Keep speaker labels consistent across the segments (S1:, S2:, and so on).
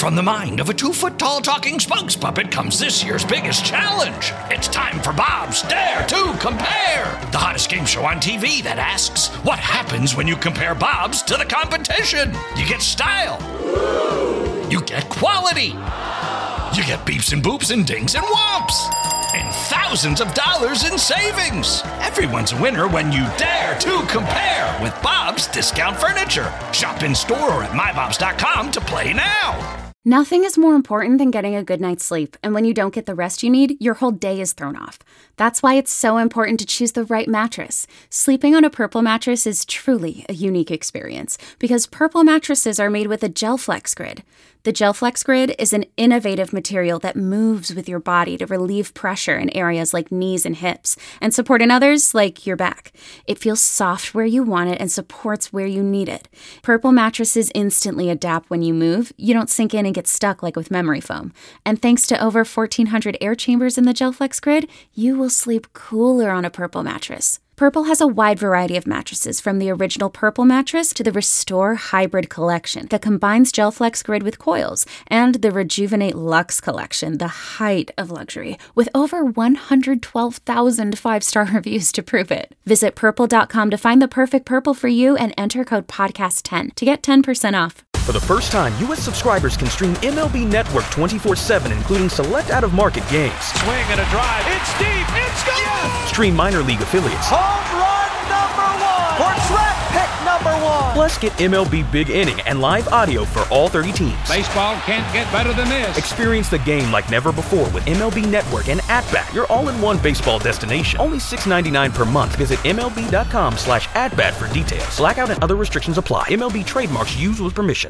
S1: From the mind of a 2-foot-tall talking spokes puppet comes this year's biggest challenge. It's time for Bob's Dare to Compare, the hottest game show on TV that asks, what happens when you compare Bob's to the competition? You get style. You get quality. You get beeps and boops and dings and whomps. And thousands of dollars in savings. Everyone's a winner when you dare to compare with Bob's Discount Furniture. Shop in store or at mybobs.com to play now.
S2: Nothing is more important than getting a good night's sleep, and when you don't get the rest you need, your whole day is thrown off. That's why it's so important to choose the right mattress. Sleeping on a Purple mattress is truly a unique experience, because Purple mattresses are made with a GelFlex Grid. The GelFlex Grid is an innovative material that moves with your body to relieve pressure in areas like knees and hips, and support in others like your back. It feels soft where you want it and supports where you need it. Purple mattresses instantly adapt when you move. You don't sink in and get stuck like with memory foam. And thanks to over 1,400 air chambers in the GelFlex Grid, you will sleep cooler on a Purple mattress. Purple has a wide variety of mattresses, from the original Purple mattress to the Restore Hybrid collection that combines GelFlex Grid with coils, and the Rejuvenate Luxe collection, the height of luxury, with over 112,000 five-star reviews to prove it. Visit purple.com to find the perfect Purple for you and enter code podcast10 to get 10% off.
S3: For the first time, U.S. subscribers can stream MLB Network 24/7, including select out-of-market games.
S4: Swing and a drive. It's deep. It's gone. Yes!
S3: Stream minor league affiliates.
S4: Home run number 1. Or draft pick number 1.
S3: Plus, get MLB Big Inning and live audio for all 30 teams.
S4: Baseball can't get better than this.
S3: Experience the game like never before with MLB Network and At-Bat, your all-in-one baseball destination. Only $6.99 per month. Visit MLB.com/AtBat for details. Blackout and other restrictions apply. MLB trademarks used with permission.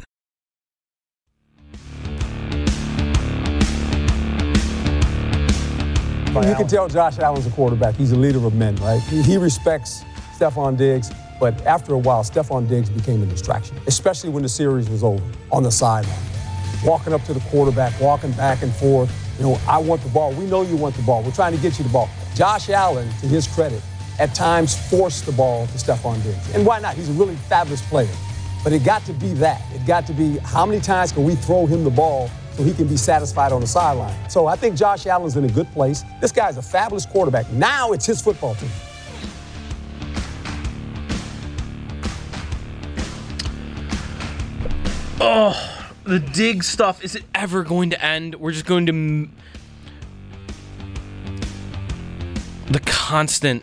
S5: You can tell Josh Allen's a quarterback. He's a leader of men, right? He respects Stephon Diggs, but after a while, Stephon Diggs became a distraction, especially when the series was over, on the sideline. Walking up to the quarterback, walking back and forth. I want the ball. We know you want the ball. We're trying to get you the ball. Josh Allen, to his credit, at times forced the ball to Stephon Diggs. And why not? He's a really fabulous player. But it got to be that. It got to be, how many times can we throw him the ball so he can be satisfied on the sideline? So I think Josh Allen's in a good place. This guy's a fabulous quarterback. Now it's his football team.
S6: Oh, the Diggs stuff, is it ever going to end? We're just going to... The constant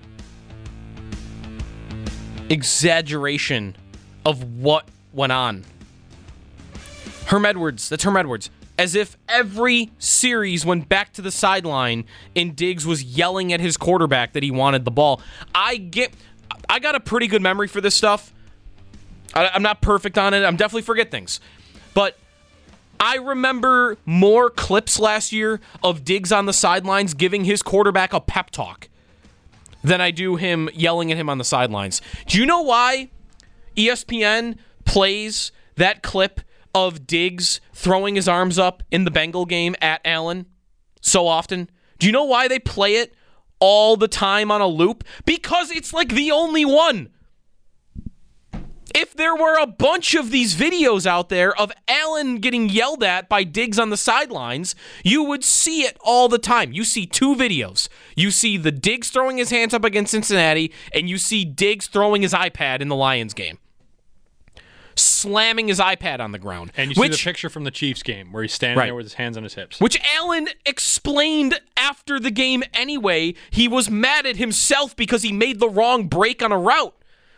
S6: exaggeration of what went on. Herm Edwards, that's Herm Edwards. As if every series went back to the sideline and Diggs was yelling at his quarterback that he wanted the ball. I got a pretty good memory for this stuff. I'm not perfect on it. I'm definitely forget things. But I remember more clips last year of Diggs on the sidelines giving his quarterback a pep talk than I do him yelling at him on the sidelines. Do you know why ESPN plays that clip of Diggs throwing his arms up in the Bengal game at Allen so often? Do you know why they play it all the time on a loop? Because it's like the only one. If there were a bunch of these videos out there of Allen getting yelled at by Diggs on the sidelines, you would see it all the time. You see two videos. You see the Diggs throwing his hands up against Cincinnati, and you see Diggs throwing his iPad in the Lions game. Slamming his iPad on the ground.
S7: And you see the picture from the Chiefs game where he's standing there with his hands on his hips.
S6: Which Allen explained after the game anyway. He was mad at himself because he made the wrong break on a route.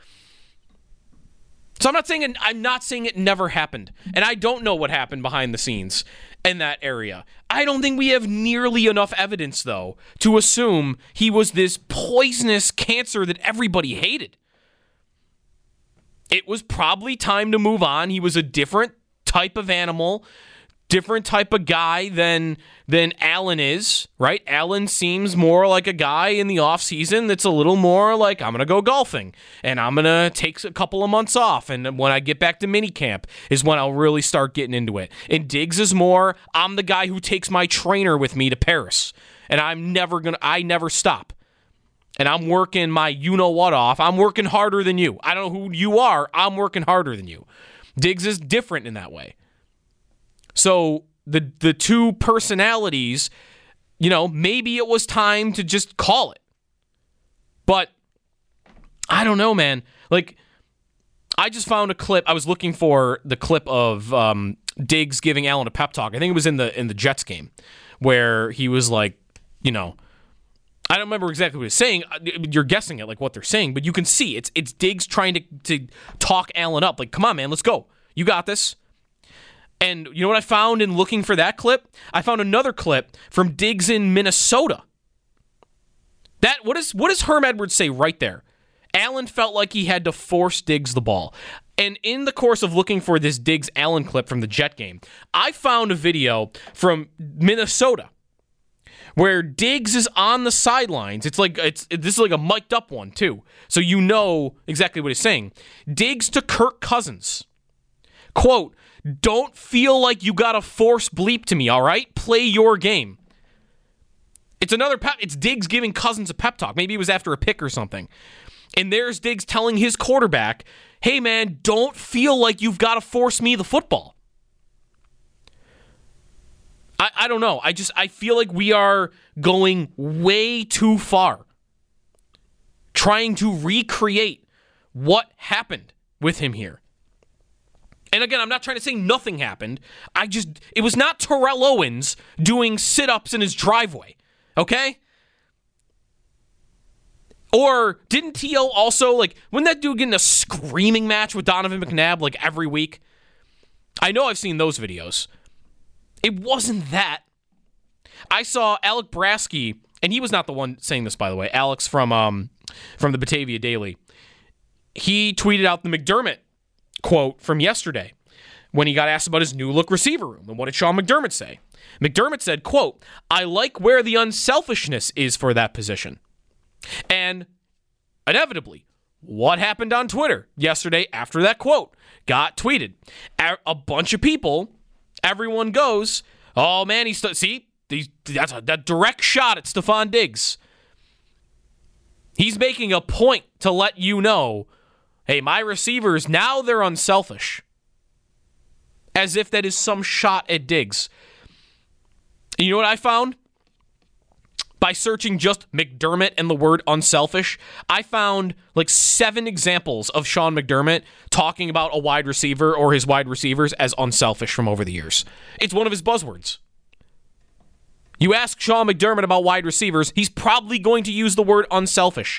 S6: So I'm not saying it never happened. And I don't know what happened behind the scenes in that area. I don't think we have nearly enough evidence, though, to assume he was this poisonous cancer that everybody hated. It was probably time to move on. He was a different type of animal, different type of guy than Allen is, right? Allen seems more like a guy in the offseason that's a little more like, I'm going to go golfing, and I'm going to take a couple of months off, and when I get back to minicamp is when I'll really start getting into it. And Diggs is more, I'm the guy who takes my trainer with me to Paris, and I never stop. And I'm working my you-know-what off. I'm working harder than you. I don't know who you are. I'm working harder than you. Diggs is different in that way. So the two personalities, maybe it was time to just call it. But I don't know, man. Like, I just found a clip. I was looking for the clip of Diggs giving Allen a pep talk. I think it was in the Jets game where he was like, I don't remember exactly what he was saying. You're guessing at like what they're saying, but you can see it's Diggs trying to talk Allen up. Like, come on, man, let's go. You got this. And you know what I found in looking for that clip? I found another clip from Diggs in Minnesota. What does Herm Edwards say right there? Allen felt like he had to force Diggs the ball. And in the course of looking for this Diggs-Allen clip from the Jet game, I found a video from Minnesota where Diggs is on the sidelines. This is like a mic'd up one too, so you know exactly what he's saying. Diggs to Kirk Cousins, quote, "Don't feel like you got to force bleep to me, all right? Play your game." It's Diggs giving Cousins a pep talk. Maybe it was after a pick or something. And there's Diggs telling his quarterback, hey, man, don't feel like you've got to force me the football. I don't know. I feel like we are going way too far trying to recreate what happened with him here. And again, I'm not trying to say nothing happened. It was not Terrell Owens doing sit-ups in his driveway, okay? Or didn't T.O. also, wouldn't that dude get in a screaming match with Donovan McNabb, every week? I know I've seen those videos. It wasn't that. I saw Alec Brasky, and he was not the one saying this, by the way. Alex from the Batavia Daily. He tweeted out the McDermott quote from yesterday when he got asked about his new look receiver room. And what did Sean McDermott say? McDermott said, quote, "I like where the unselfishness is for that position." And inevitably, what happened on Twitter yesterday after that quote got tweeted? A bunch of people, everyone goes, oh man, that's a direct shot at Stephon Diggs. He's making a point to let you know, hey, my receivers, now they're unselfish. As if that is some shot at Diggs. And you know what I found? By searching just McDermott and the word unselfish, I found 7 examples of Sean McDermott talking about a wide receiver or his wide receivers as unselfish from over the years. It's one of his buzzwords. You ask Sean McDermott about wide receivers, he's probably going to use the word unselfish.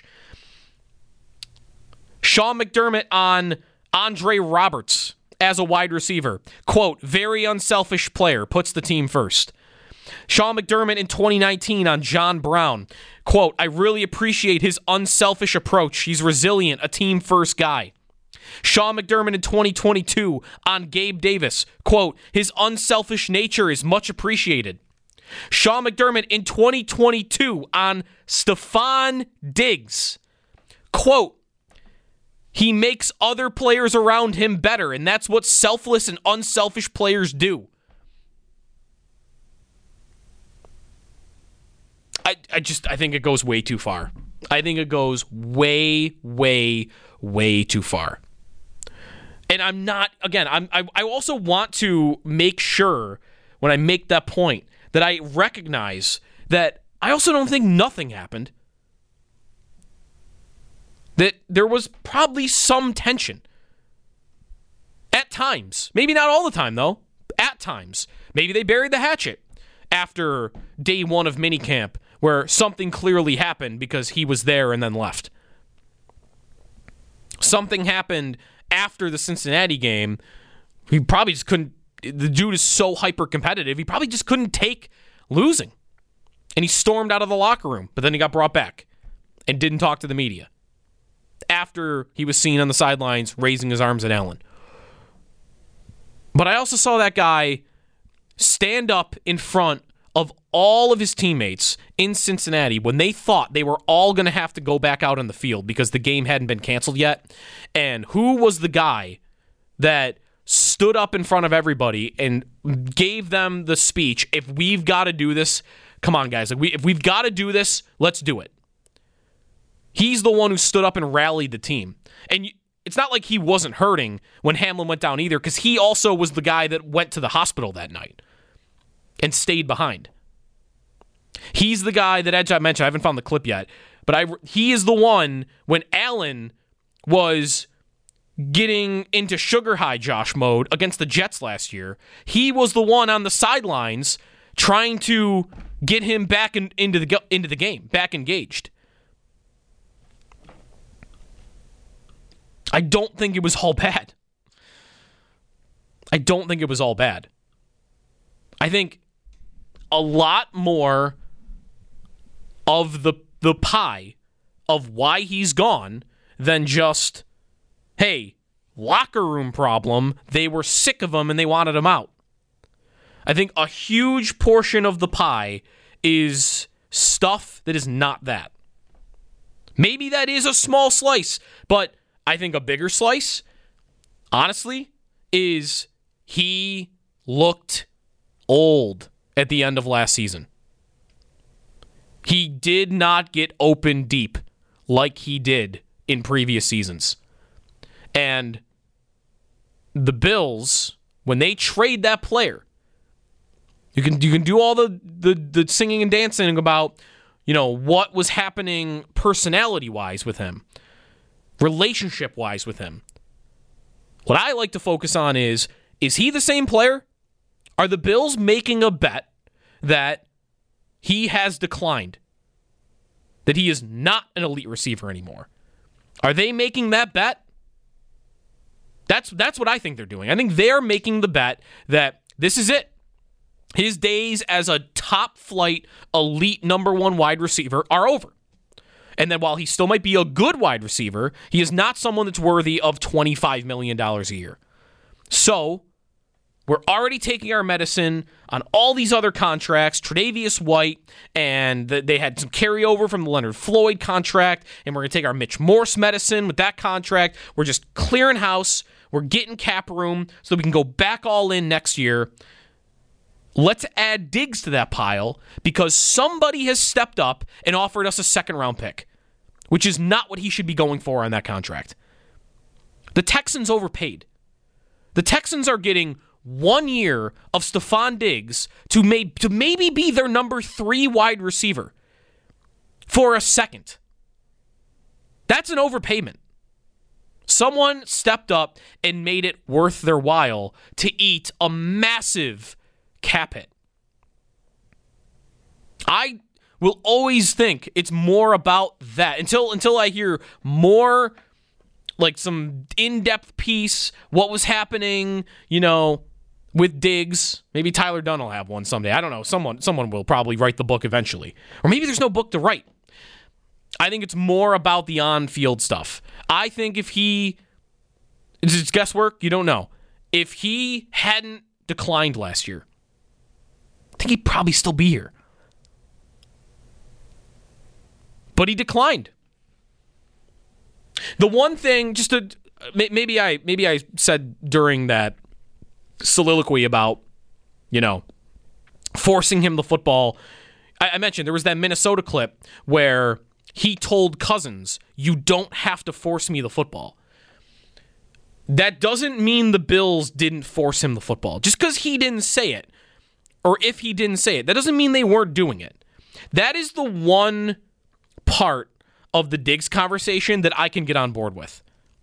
S6: Sean McDermott on Andre Roberts as a wide receiver. Quote, "Very unselfish player, puts the team first." Sean McDermott in 2019 on John Brown. Quote, "I really appreciate his unselfish approach. He's resilient, a team-first guy." Sean McDermott in 2022 on Gabe Davis. Quote, "His unselfish nature is much appreciated." Sean McDermott in 2022 on Stephon Diggs. Quote, "He makes other players around him better, and that's what selfless and unselfish players do." I think it goes way too far. I think it goes way, way, way too far. And I'm not, again, I also want to make sure when I make that point that I recognize that I also don't think nothing happened. That there was probably some tension. At times. Maybe not all the time, though. At times. Maybe they buried the hatchet after day one of minicamp, where something clearly happened because he was there and then left. Something happened after the Cincinnati game. He probably just couldn't. The dude is so hyper competitive. He probably just couldn't take losing. And he stormed out of the locker room, but then he got brought back and didn't talk to the media after he was seen on the sidelines raising his arms at Allen. But I also saw that guy stand up in front of all of his teammates in Cincinnati when they thought they were all going to have to go back out on the field because the game hadn't been canceled yet. And who was the guy that stood up in front of everybody and gave them the speech, if we've got to do this, come on, guys. If we've got to do this, let's do it. He's the one who stood up and rallied the team. And it's not like he wasn't hurting when Hamlin went down either, because he also was the guy that went to the hospital that night and stayed behind. He's the guy that Edge I mentioned. I haven't found the clip yet, but he is the one when Allen was getting into sugar high Josh mode against the Jets last year. He was the one on the sidelines trying to get him back into the game, back engaged. I don't think it was all bad. I don't think it was all bad. I think a lot more of the pie of why he's gone than just, hey, locker room problem, they were sick of him and they wanted him out. I think a huge portion of the pie is stuff that is not that. Maybe that is a small slice, but I think a bigger slice, honestly, is he looked old at the end of last season. He did not get open deep like he did in previous seasons. And the Bills, when they trade that player, you can do all the singing and dancing about, what was happening personality-wise with him, relationship-wise with him. What I like to focus on is he the same player? Are the Bills making a bet that he has declined, that he is not an elite receiver anymore? Are they making that bet? That's what I think they're doing. I think they're making the bet that this is it. His days as a top-flight, elite number one wide receiver are over. And then while he still might be a good wide receiver, he is not someone that's worthy of $25 million a year. So we're already taking our medicine on all these other contracts, Tre'Davious White, and they had some carryover from the Leonard Floyd contract, and we're going to take our Mitch Morse medicine with that contract. We're just clearing house. We're getting cap room so we can go back all in next year. Let's add Diggs to that pile because somebody has stepped up and offered us a second-round pick, which is not what he should be going for on that contract. The Texans overpaid. The Texans are getting 1 year of Stephon Diggs to maybe be their number 3 wide receiver for a second. That's an overpayment. Someone stepped up and made it worth their while to eat a massive cap hit. I will always think it's more about that until I hear more, like some in-depth piece, what was happening, with Diggs. Maybe Tyler Dunn will have one someday. I don't know. Someone will probably write the book eventually. Or maybe there's no book to write. I think it's more about the on-field stuff. I think if it's guesswork, you don't know. If he hadn't declined last year, I think he'd probably still be here. But he declined. The one thing, maybe I said during that soliloquy about, forcing him the football. I mentioned there was that Minnesota clip where he told Cousins, "You don't have to force me the football." That doesn't mean the Bills didn't force him the football. Just because he didn't say it, or if he didn't say it, that doesn't mean they weren't doing it. That is the one part of the Diggs conversation that I can get on board with,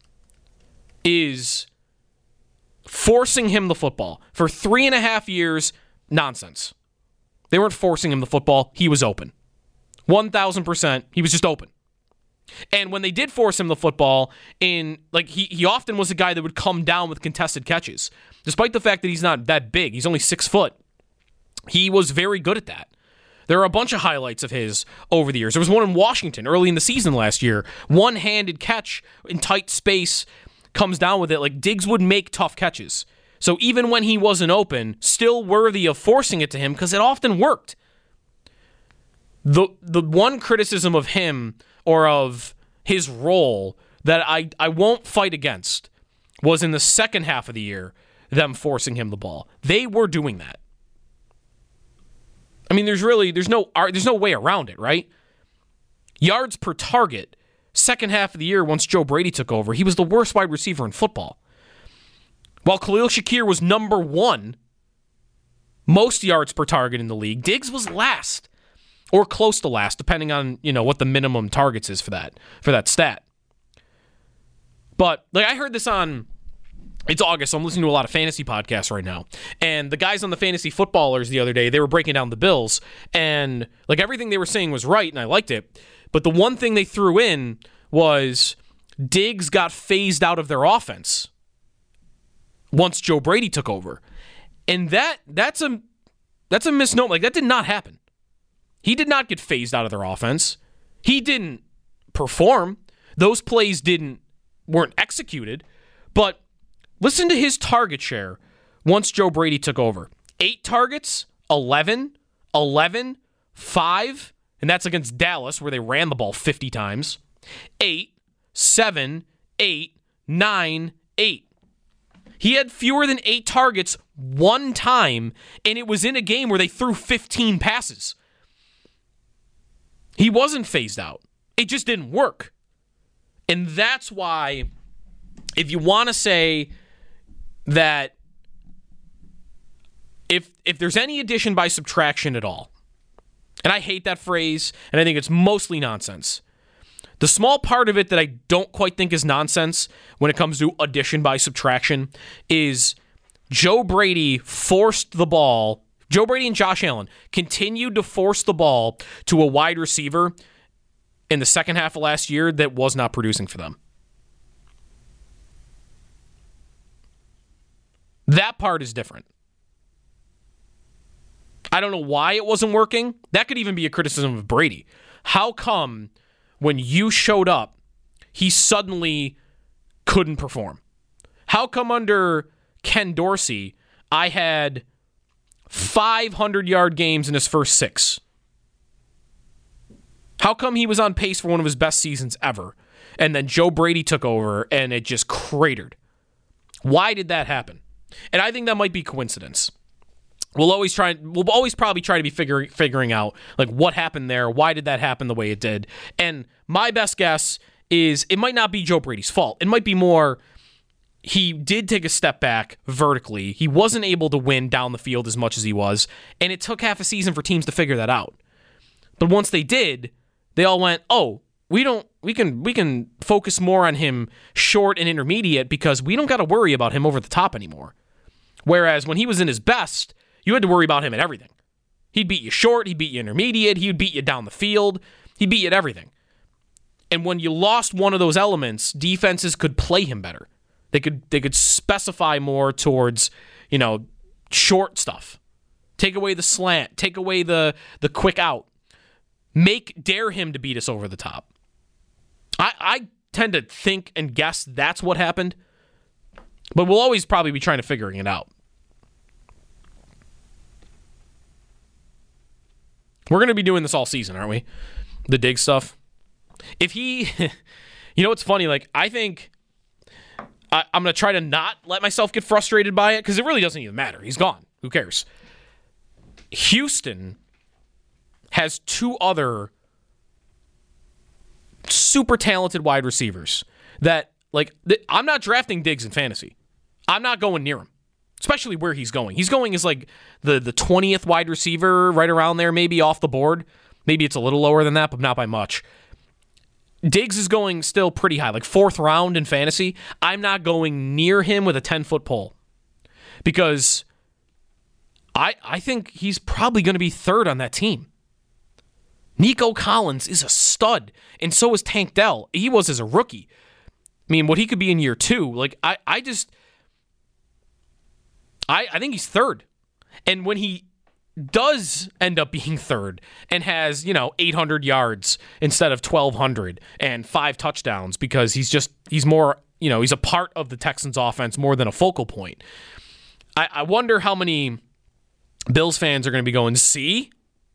S6: is forcing him the football. For 3.5 years, nonsense. They weren't forcing him the football. He was open. 1,000%. He was just open. And when they did force him the football, he often was a guy that would come down with contested catches. Despite the fact that he's not that big, he's only 6 foot. He was very good at that. There are a bunch of highlights of his over the years. There was one in Washington early in the season last year. One-handed catch in tight space, comes down with it. Like, Diggs would make tough catches. So even when he wasn't open, still worthy of forcing it to him because it often worked. The one criticism of him or of his role that I won't fight against was in the second half of the year, them forcing him the ball. They were doing that. I mean, there's no way around it, right? Yards per target second half of the year, once Joe Brady took over, he was the worst wide receiver in football. While Khalil Shakir was number 1, most yards per target in the league, Diggs was last, or close to last, depending on what the minimum targets is for that stat. But I heard this on. It's August, so I'm listening to a lot of fantasy podcasts right now. And the guys on the Fantasy Footballers the other day, they were breaking down the Bills, and everything they were saying was right, and I liked it. But the one thing they threw in was Diggs got phased out of their offense once Joe Brady took over. And that's a misnomer. That did not happen. He did not get phased out of their offense. He didn't perform. Those plays weren't executed. But listen to his target share once Joe Brady took over. 8 targets, 11, 5, and that's against Dallas where they ran the ball 50 times. 8, 7, 8, 9, 8. He had fewer than 8 targets one time, and it was in a game where they threw 15 passes. He wasn't phased out. It just didn't work. And that's why, if you want to say that if there's any addition by subtraction at all, and I hate that phrase, and I think it's mostly nonsense, the small part of it that I don't quite think is nonsense when it comes to addition by subtraction is Joe Brady and Josh Allen continued to force the ball to a wide receiver in the second half of last year that was not producing for them. That part is different. I don't know why it wasn't working. That could even be a criticism of Brady. How come when you showed up, he suddenly couldn't perform? How come under Ken Dorsey, I had 500-yard games in his first 6? How come he was on pace for one of his best seasons ever, and then Joe Brady took over and it just cratered? Why did that happen? And I think that might be coincidence. We'll always probably try to be figuring out what happened there. Why did that happen the way it did? And my best guess is it might not be Joe Brady's fault. It might be more he did take a step back vertically. He wasn't able to win down the field as much as he was, and it took half a season for teams to figure that out. But once they did, they all went, "Oh, we can focus more on him short and intermediate because we don't got to worry about him over the top anymore." Whereas when he was in his best, you had to worry about him at everything. He'd beat you short, he'd beat you intermediate, he'd beat you down the field, he'd beat you at everything. And when you lost one of those elements, defenses could play him better. They could specify more towards, short stuff. Take away the slant, take away the quick out. Dare him to beat us over the top. I tend to think and guess that's what happened. But we'll always probably be trying to figuring it out. We're going to be doing this all season, aren't we? The Diggs stuff. If he... what's funny? I think I'm going to try to not let myself get frustrated by it because it really doesn't even matter. He's gone. Who cares? Houston has 2 other super talented wide receivers that, I'm not drafting Diggs in fantasy. I'm not going near him. Especially where he's going. He's going as the 20th wide receiver, right around there, maybe off the board. Maybe it's a little lower than that, but not by much. Diggs is going still pretty high, 4th round in fantasy. I'm not going near him with a 10-foot pole. Because I think he's probably going to be 3rd on that team. Nico Collins is a stud, and so is Tank Dell. He was as a rookie. I mean, what he could be in year 2. I think he's 3rd. And when he does end up being 3rd and has, 800 yards instead of 1,200 and 5 touchdowns because he's more, he's a part of the Texans offense more than a focal point. I wonder how many Bills fans are going to be going, see?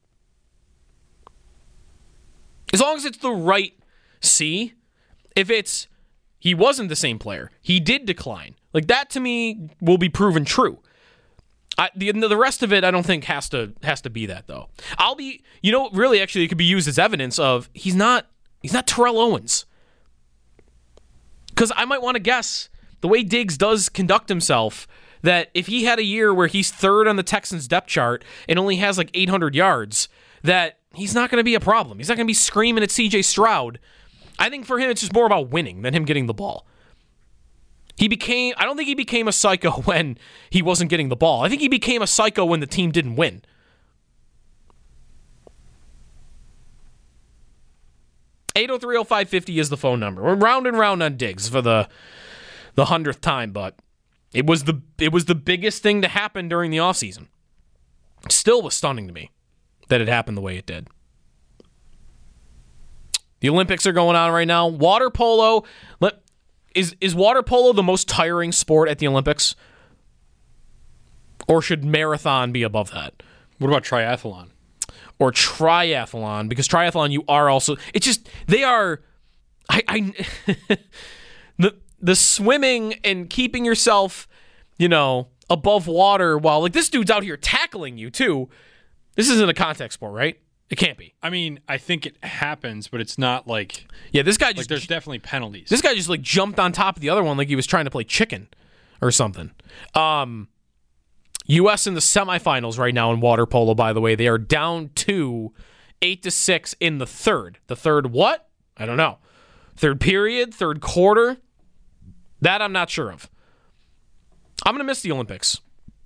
S6: As long as it's the right see. If it's, he wasn't the same player, he did decline. That to me will be proven true. The rest of it I don't think has to be that though. Really actually it could be used as evidence of he's not Terrell Owens. Because I might want to guess the way Diggs does conduct himself, that if he had a year where he's third on the Texans depth chart and only has like 800 yards, that he's not going to be a problem. He's not going to be screaming at CJ Stroud. I think for him, it's just more about winning than him getting the ball. I don't think he became a psycho when he wasn't getting the ball. I think he became a psycho when the team didn't win. (8030550) is the phone number. We're round and round on Diggs for the 100th time, but it was the biggest thing to happen during the offseason. Still was stunning to me that it happened the way it did. The Olympics are going on right now. Water polo. Is water polo the most tiring sport at the Olympics? Or should marathon be above that?
S7: What about triathlon?
S6: Or triathlon? Because triathlon, you are also... It's just... They are... The swimming and keeping yourself, above water while... Like, this dude's out here tackling you, too. This isn't a contact sport, right? It can't be.
S7: I mean, I think it happens, but it's not like...
S6: Yeah, this guy just...
S7: Like, there's definitely penalties.
S6: This guy just, jumped on top of the other one like he was trying to play chicken or something. U.S. in the semifinals right now in water polo, by the way. They are down 8-6 in the third. The third what? I don't know. Third period? Third quarter? That I'm not sure of. I'm going to miss the Olympics.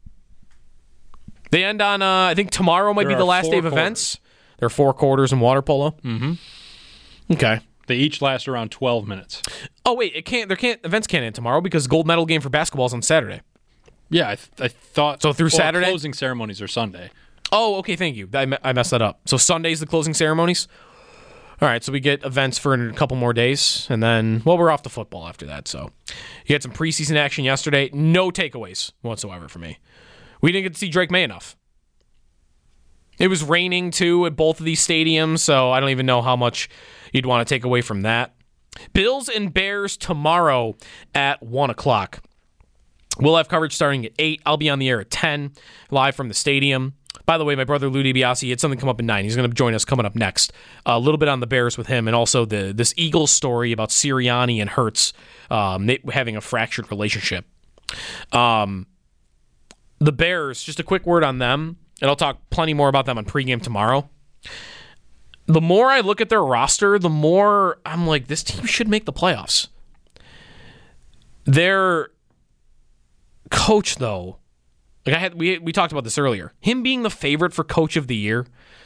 S6: They end on, I think tomorrow might be the last day of events. There are 4 quarters in water polo.
S7: Mm-hmm.
S6: Okay.
S7: They each last around 12 minutes.
S6: Oh wait, events can't end tomorrow because gold medal game for basketball is on Saturday.
S7: Yeah, I thought
S6: so. Through Saturday,
S7: closing ceremonies are Sunday.
S6: Oh, okay. Thank you. I messed that up. So Sunday's the closing ceremonies. All right, so we get events for a couple more days, and then we're off to football after that. So you had some preseason action yesterday. No takeaways whatsoever for me. We didn't get to see Drake May enough. It was raining, too, at both of these stadiums, so I don't even know how much you'd want to take away from that. Bills and Bears tomorrow at 1 o'clock. We'll have coverage starting at 8. I'll be on the air at 10, live from the stadium. By the way, my brother Lou DiBiase had something come up at 9. He's going to join us coming up next. A little bit on the Bears with him, and also this Eagles story about Sirianni and Hurts having a fractured relationship. The Bears, just a quick word on them, and I'll talk plenty more about them on pregame tomorrow. The more I look at their roster, the more I'm like, this team should make the playoffs. Their coach, though, we talked about this earlier. Him being the favorite for coach of the year.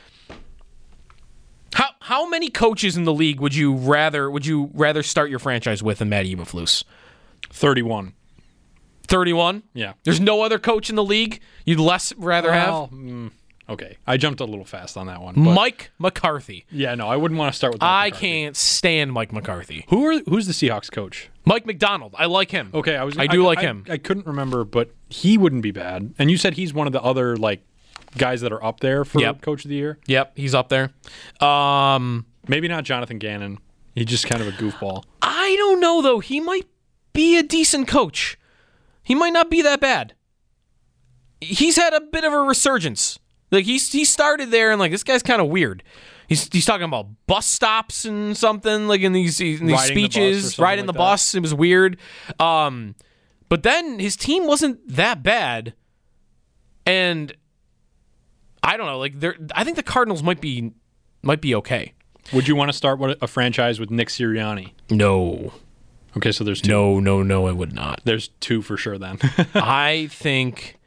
S6: How many coaches in the league would you rather start your franchise with than Matt Eberflus?
S7: 31.
S6: 31?
S7: Yeah.
S6: There's no other coach in the league you'd rather have?
S7: Okay. I jumped a little fast on that one.
S6: Mike McCarthy.
S7: Yeah, no, I wouldn't want to start with Mike
S6: I
S7: McCarthy.
S6: can't stand Mike McCarthy.
S7: Who's the Seahawks coach?
S6: Mike McDonald. I like him.
S7: Okay,
S6: I do like him.
S7: I couldn't remember, but he wouldn't be bad. And you said he's one of the other guys that are up there for Coach of the Year?
S6: Yep, he's up there.
S7: Maybe not Jonathan Gannon. He's just kind of a goofball.
S6: I don't know, though. He might be a decent coach. He might not be that bad. He's had a bit of a resurgence. He started there and this guy's kind of weird. He's talking about bus stops and something in these speeches, riding the bus. It was weird. But then his team wasn't that bad, and I don't know. I think the Cardinals might be okay.
S7: Would you want to start a franchise with Nick Sirianni?
S6: No.
S7: Okay, so there's 2.
S6: No, I would not.
S7: There's 2 for sure then.
S6: I think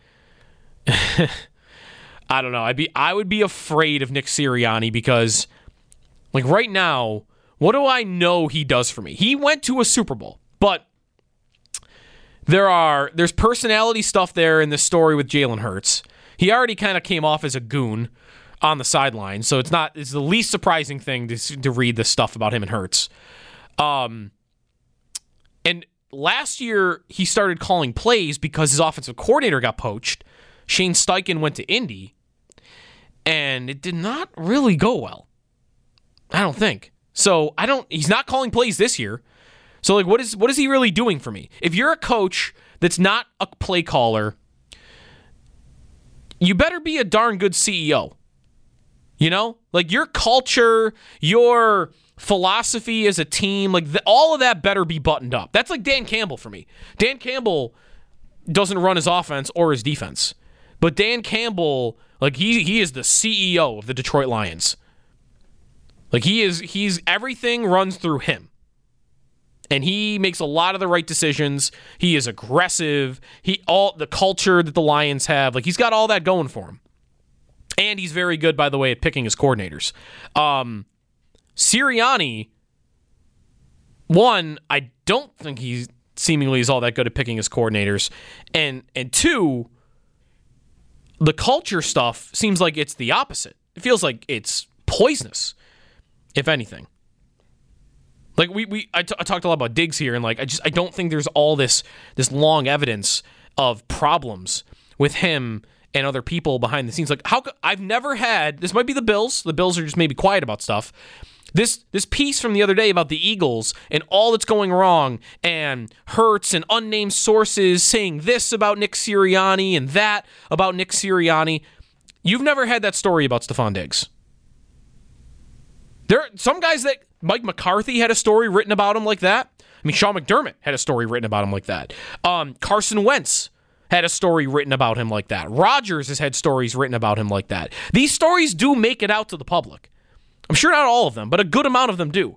S6: I don't know. I would be afraid of Nick Sirianni because right now, what do I know he does for me? He went to a Super Bowl, but there's personality stuff there in this story with Jalen Hurts. He already kind of came off as a goon on the sideline, so it's the least surprising thing to read this stuff about him and Hurts. And last year, he started calling plays because his offensive coordinator got poached. Shane Steichen went to Indy, and it did not really go well. I don't think. So he's not calling plays this year. So what is he really doing for me? If you're a coach that's not a play caller, you better be a darn good CEO. Your culture, your philosophy as a team, like all of that better be buttoned up. That's like Dan Campbell for me. Dan Campbell doesn't run his offense or his defense. But Dan Campbell, like he is the CEO of the Detroit Lions. Like he's everything runs through him. And he makes a lot of the right decisions. He is aggressive. The culture that the Lions have, like he's got all that going for him. And he's very good, by the way, at picking his coordinators. Sirianni, one, I don't think he seemingly is all that good at picking his coordinators. And two, the culture stuff seems like it's the opposite. It feels like it's poisonous, if anything. Like I talked a lot about Diggs here, and like I don't think there's all this long evidence of problems with him and other people behind the scenes. Like I've never had, this might be the Bills. The Bills are just maybe quiet about stuff. This piece from the other day about the Eagles and all that's going wrong, and Hurts and unnamed sources saying this about Nick Sirianni and that about Nick Sirianni. You've never had that story about Stephon Diggs. There are some guys that Mike McCarthy had a story written about him like that. I mean, Sean McDermott had a story written about him like that. Carson Wentz had a story written about him like that. Rodgers has had stories written about him like that. These stories do make it out to the public. I'm sure not all of them, but a good amount of them do.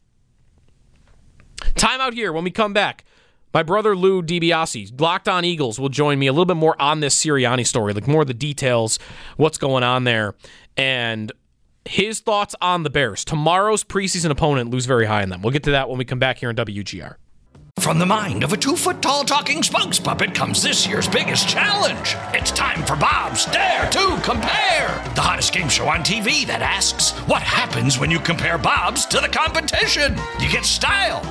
S6: Time out here when we come back. My brother Lou DiBiase, Locked On Eagles, will join me a little bit more on this Sirianni story, like more of the details, what's going on there, and his thoughts on the Bears. Tomorrow's preseason opponent, lose very high on them. We'll get to that when we come back here on WGR.
S1: From the mind of a 2-foot-tall talking spokes puppet comes this year's biggest challenge. It's time for Bob's Dare to Compare, the hottest game show on TV that asks, what happens when you compare Bob's to the competition? You get style.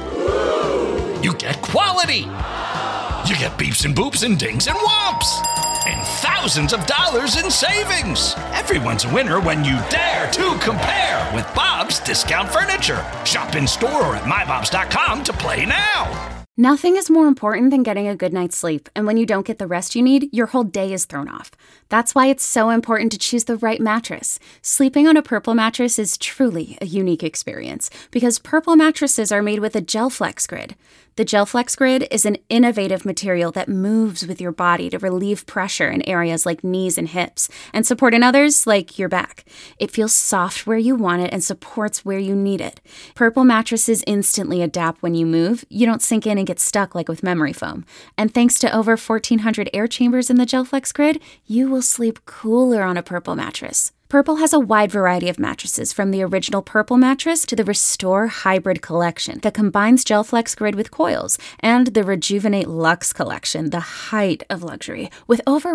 S1: You get quality. You get beeps and boops and dings and whomps. And thousands of dollars in savings. Everyone's a winner when you dare to compare with Bob's Discount Furniture. Shop in store or at mybobs.com to play now.
S2: Nothing is more important than getting a good night's sleep, and when you don't get the rest you need, your whole day is thrown off. That's why it's so important to choose the right mattress. Sleeping on a Purple mattress is truly a unique experience, because Purple mattresses are made with a GelFlex Grid. The GelFlex Grid is an innovative material that moves with your body to relieve pressure in areas like knees and hips, and support in others like your back. It feels soft where you want it and supports where you need it. Purple mattresses instantly adapt when you move. You don't sink in and get stuck like with memory foam. And thanks to over 1,400 air chambers in the GelFlex Grid, you will sleep cooler on a Purple mattress. Purple has a wide variety of mattresses, from the original Purple mattress to the Restore Hybrid collection that combines GelFlex Grid with coils, and the Rejuvenate Luxe collection, the height of luxury, with over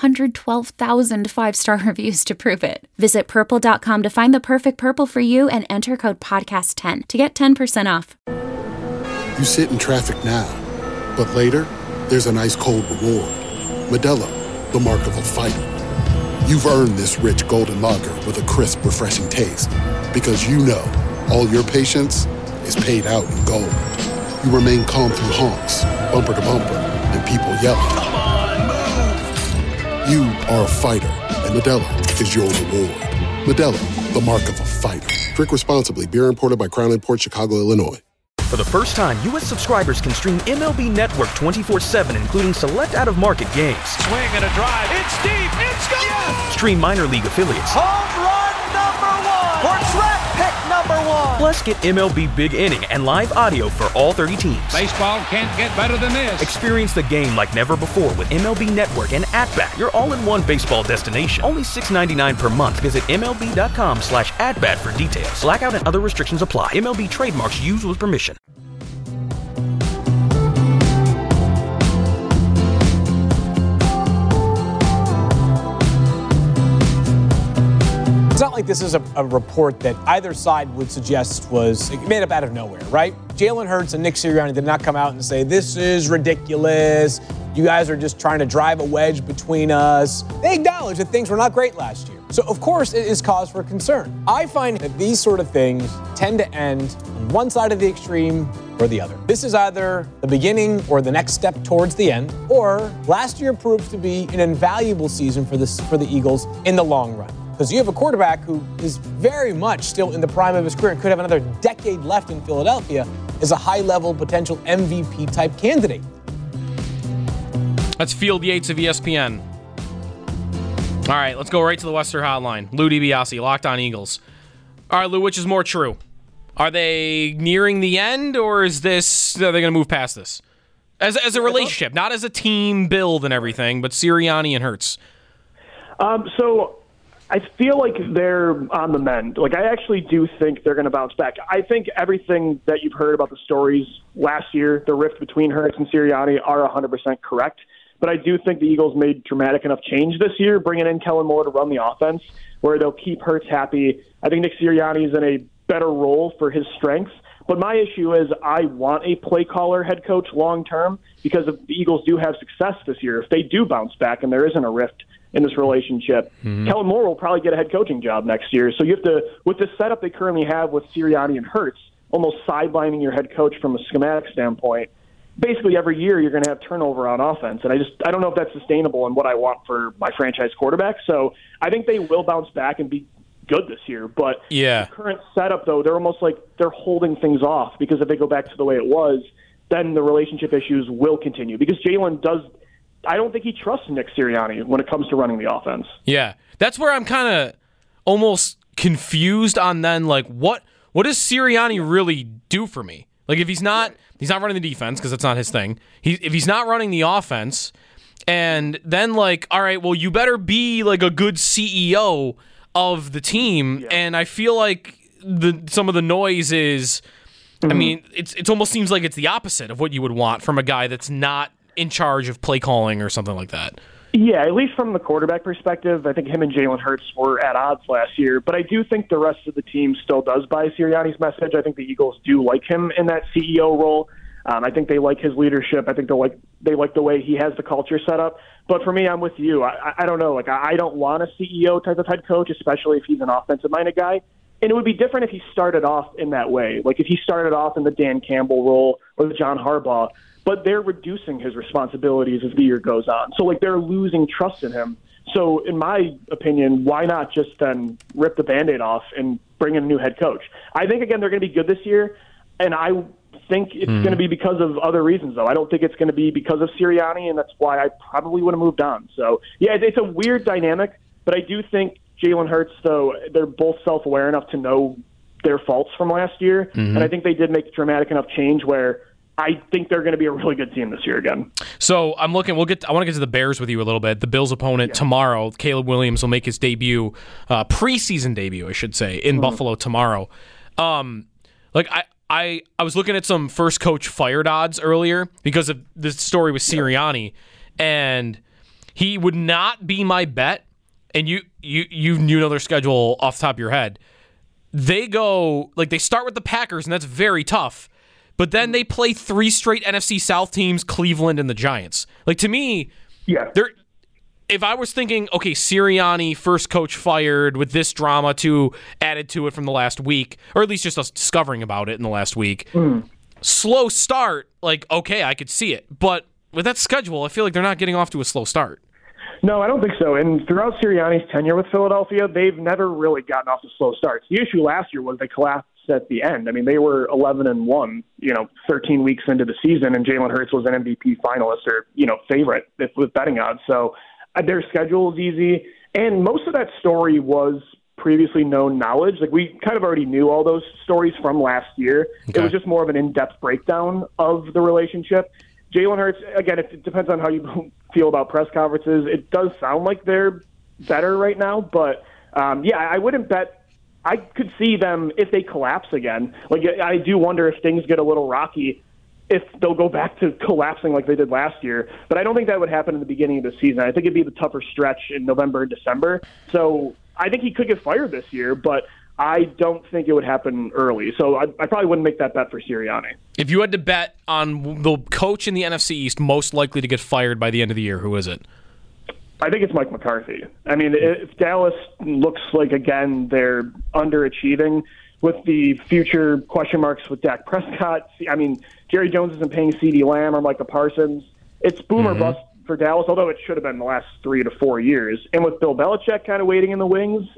S2: 112,000 5-star reviews to prove it. Visit Purple.com to find the perfect Purple for you and enter code podcast10 to get 10% off.
S8: You sit in traffic now, but later, there's an ice-cold reward. Modelo, the mark of a fighter. You've earned this rich golden lager with a crisp, refreshing taste. Because you know, all your patience is paid out in gold. You remain calm through honks, bumper to bumper, and people yelling. Come on, move! You are a fighter, and Modelo is your reward. Modelo, the mark of a fighter. Drink responsibly. Beer imported by Crown Imports, Chicago, Illinois.
S3: For the first time, U.S. subscribers can stream MLB Network 24/7, including select out-of-market games.
S4: Swing and a drive. It's deep. It's gone. Yes!
S3: Stream minor league affiliates.
S4: Home run #1 for draft pick #1.
S3: Plus, get MLB Big Inning and live audio for all 30 teams.
S9: Baseball can't get better than this.
S3: Experience the game like never before with MLB Network and At-Bat, your all-in-one baseball destination. Only $6.99 per month. Visit MLB.com/AtBat for details. Blackout and other restrictions apply. MLB trademarks used with permission.
S10: It's not like this is a report that either side would suggest was made up out of nowhere, right? Jalen Hurts and Nick Sirianni did not come out and say, this is ridiculous. You guys are just trying to drive a wedge between us. They acknowledge that things were not great last year. So, of course, it is cause for concern. I find that these sort of things tend to end on one side of the extreme or the other. This is either the beginning or the next step towards the end, or last year proved to be an invaluable season for the Eagles in the long run. Because you have a quarterback who is very much still in the prime of his career and could have another decade left in Philadelphia as a high-level potential MVP-type candidate.
S6: That's Field Yates of ESPN. All right, let's go right to the Western Hotline. Lou DiBiase, Locked On Eagles. All right, Lou, which is more true? Are they nearing the end, or are they going to move past this? As a relationship, not as a team build and everything, but Sirianni and Hurts.
S11: So I feel like they're on the mend. Like, I actually do think they're going to bounce back. I think everything that you've heard about the stories last year, the rift between Hurts and Sirianni, are 100% correct. But I do think the Eagles made dramatic enough change this year, bringing in Kellen Moore to run the offense, where they'll keep Hurts happy. I think Nick Sirianni is in a better role for his strengths. But my issue is I want a play caller head coach long term, because if the Eagles do have success this year, if they do bounce back and there isn't a rift in this relationship, Kellen Moore will probably get a head coaching job next year. So you have to, with the setup they currently have with Sirianni and Hurts, almost sidelining your head coach from a schematic standpoint, basically every year you're going to have turnover on offense. And I don't know if that's sustainable and what I want for my franchise quarterback. So I think they will bounce back and be good this year. But the current setup, though, they're almost like they're holding things off, because if they go back to the way it was, then the relationship issues will continue. Because Jalen I don't think he trusts Nick Sirianni when it comes to running the offense.
S6: Yeah, that's where I'm kind of almost confused on then, like, what does Sirianni really do for me? Like, if he's not running the defense, because that's not his thing. If he's not running the offense, and then, like, all right, well, you better be like a good CEO of the team. And I feel like some of the noise is, I mean, it almost seems like it's the opposite of what you would want from a guy that's not in charge of play calling or something like that.
S11: Yeah, at least from the quarterback perspective, I think him and Jalen Hurts were at odds last year. But I do think the rest of the team still does buy Sirianni's message. I think the Eagles do like him in that CEO role. I think they like his leadership. I think they like the way he has the culture set up. But for me, I'm with you. I don't know. Like, I don't want a CEO type of head coach, especially if he's an offensive-minded guy. And it would be different if he started off in that way. Like, if he started off in the Dan Campbell role or the John Harbaugh. But they're reducing his responsibilities as the year goes on. So, like, they're losing trust in him. So, in my opinion, why not just then rip the Band-Aid off and bring in a new head coach? I think, again, they're going to be good this year, and I think it's going to be because of other reasons, though. I don't think it's going to be because of Sirianni, and that's why I probably would have moved on. So, yeah, it's a weird dynamic, but I do think Jalen Hurts, though, they're both self-aware enough to know their faults from last year, and I think they did make dramatic enough change where I think they're going to be a really good team this year again.
S6: So I'm looking. I want to get to the Bears with you a little bit. The Bills' opponent tomorrow, Caleb Williams, will make his debut, preseason debut, I should say, in Buffalo tomorrow. I was looking at some first coach fired odds earlier because of this story with Sirianni, and he would not be my bet. And you know their schedule off the top of your head. They start with the Packers, and that's very tough. But then they play 3 straight NFC South teams, Cleveland and the Giants. Like, to me, if I was thinking, okay, Sirianni, first coach fired with this drama added to it from the last week, or at least just us discovering about it in the last week, slow start, like, okay, I could see it. But with that schedule, I feel like they're not getting off to a slow start.
S11: No, I don't think so. And throughout Sirianni's tenure with Philadelphia, they've never really gotten off to slow starts. The issue last year was they collapsed at the end. I mean, they were 11-1, 13 weeks into the season, and Jalen Hurts was an MVP finalist or, favorite with betting odds. So their schedule is easy. And most of that story was previously known knowledge. Like, we kind of already knew all those stories from last year. Okay. It was just more of an in-depth breakdown of the relationship. Jalen Hurts, again, it depends on how you feel about press conferences. It does sound like they're better right now, but I wouldn't bet. I could see them, if they collapse again, like, I do wonder if things get a little rocky, if they'll go back to collapsing like they did last year. But I don't think that would happen in the beginning of the season. I think it'd be the tougher stretch in November and December. So I think he could get fired this year, but I don't think it would happen early. So I probably wouldn't make that bet for Sirianni.
S6: If you had to bet on the coach in the NFC East most likely to get fired by the end of the year, who is it?
S11: I think it's Mike McCarthy. I mean, if Dallas looks like, again, they're underachieving with the future question marks with Dak Prescott. I mean, Jerry Jones isn't paying CeeDee Lamb or Micah Parsons. It's boom or bust for Dallas, although it should have been the last 3 to 4 years. And with Bill Belichick kind of waiting in the wings,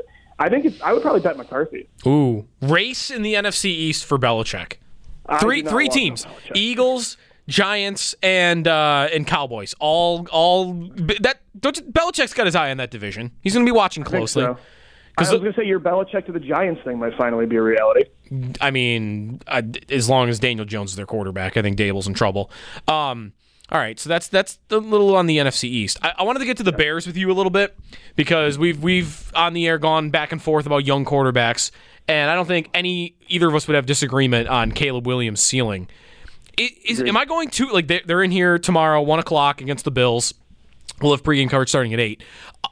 S11: I would probably bet McCarthy.
S6: Ooh, race in the NFC East for Belichick. Three teams: Eagles, Giants, and Cowboys. Belichick's got his eye on that division. He's going to be watching closely.
S11: I was going to say your Belichick to the Giants thing might finally be a reality.
S6: I mean, as long as Daniel Jones is their quarterback, I think Dable's in trouble. All right, so that's the little on the NFC East. I wanted to get to the Bears with you a little bit because we've on the air gone back and forth about young quarterbacks, and I don't think either of us would have disagreement on Caleb Williams' ceiling. Am I going to they're in here tomorrow 1:00 against the Bills? We'll have pregame coverage starting at 8.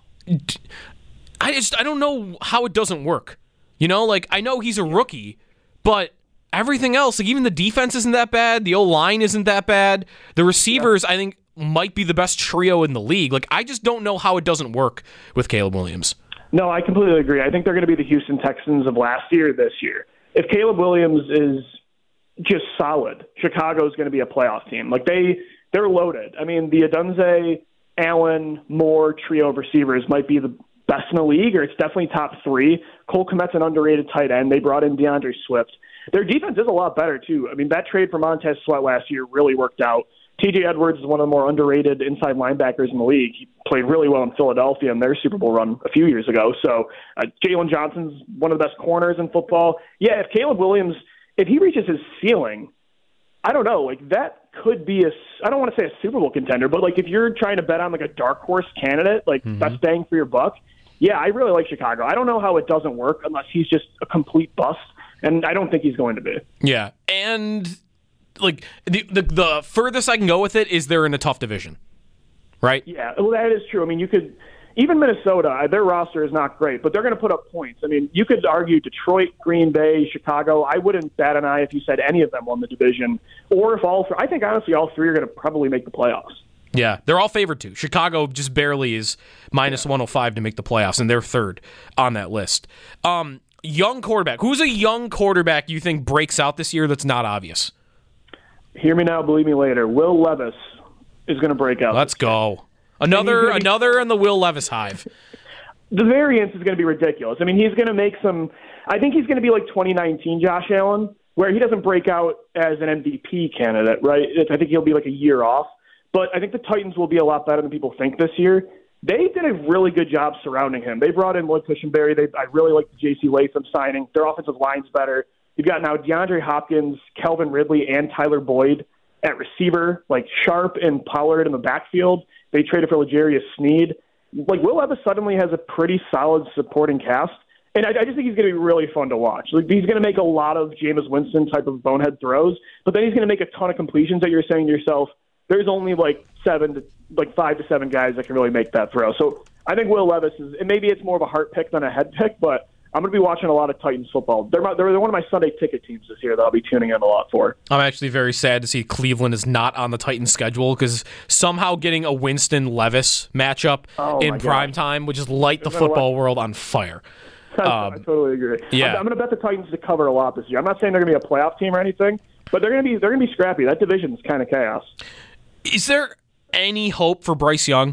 S6: I don't know how it doesn't work. I know he's a rookie, but everything else, even the defense isn't that bad. The O-line isn't that bad. The receivers, I think, might be the best trio in the league. I just don't know how it doesn't work with Caleb Williams. No,
S11: I completely agree. I think they're going to be the Houston Texans of last year this year. If Caleb Williams is just solid, Chicago's going to be a playoff team. They're loaded. I mean, the Odunze, Allen, Moore trio of receivers might be the best in the league, or it's definitely top 3. Cole Kmet's an underrated tight end. They brought in DeAndre Swift. Their defense is a lot better, too. I mean, that trade for Montez Sweat last year really worked out. TJ Edwards is one of the more underrated inside linebackers in the league. He played really well in Philadelphia in their Super Bowl run a few years ago. So Jalen Johnson's one of the best corners in football. Yeah, if Caleb Williams, if he reaches his ceiling, I don't know, that could be I don't want to say a Super Bowl contender, but if you're trying to bet on a dark horse candidate, that's bang for your buck. Yeah, I really like Chicago. I don't know how it doesn't work unless he's just a complete bust. And I don't think he's going to be. Yeah, and the furthest I can go with it is they're in a tough division, right? Yeah, well, that is true. I mean, you could even Minnesota. Their roster is not great, but they're going to put up points. I mean, you could argue Detroit, Green Bay, Chicago. I wouldn't bat an eye if you said any of them won the division, or if all. I think honestly, all 3 are going to probably make the playoffs. Yeah, they're all favored to. Chicago just barely is minus 105 to make the playoffs, and they're 3rd on that list. Young quarterback. Who's a young quarterback you think breaks out this year that's not obvious? Hear me now, believe me later. Will Levis is going to break out. Let's go. Another in the Will Levis hive. The variance is going to be ridiculous. I mean, he's going to make some – I think he's going to be like 2019 Josh Allen, where he doesn't break out as an MVP candidate, right? I think he'll be a year off. But I think the Titans will be a lot better than people think this year. They did a really good job surrounding him. They brought in Lloyd Cushenberry. I really like the J.C. Latham signing. Their offensive line's better. You've got now DeAndre Hopkins, Calvin Ridley, and Tyler Boyd at receiver, Sharp and Pollard in the backfield. They traded for L'Jarius Sneed. Will Levis suddenly has a pretty solid supporting cast. And I just think he's going to be really fun to watch. He's going to make a lot of Jameis Winston type of bonehead throws, but then he's going to make a ton of completions that you're saying to yourself, there's only 5 to 7 guys that can really make that throw. So I think Will Levis is, and maybe it's more of a heart pick than a head pick, but I'm going to be watching a lot of Titans football. They're one of my Sunday ticket teams this year that I'll be tuning in a lot for. I'm actually very sad to see Cleveland is not on the Titans schedule because somehow getting a Winston-Levis matchup in prime time would just light the football world on fire. I totally agree. Yeah. I'm going to bet the Titans to cover a lot this year. I'm not saying they're going to be a playoff team or anything, but they're going to be scrappy. That division is kind of chaos. Is there any hope for Bryce Young?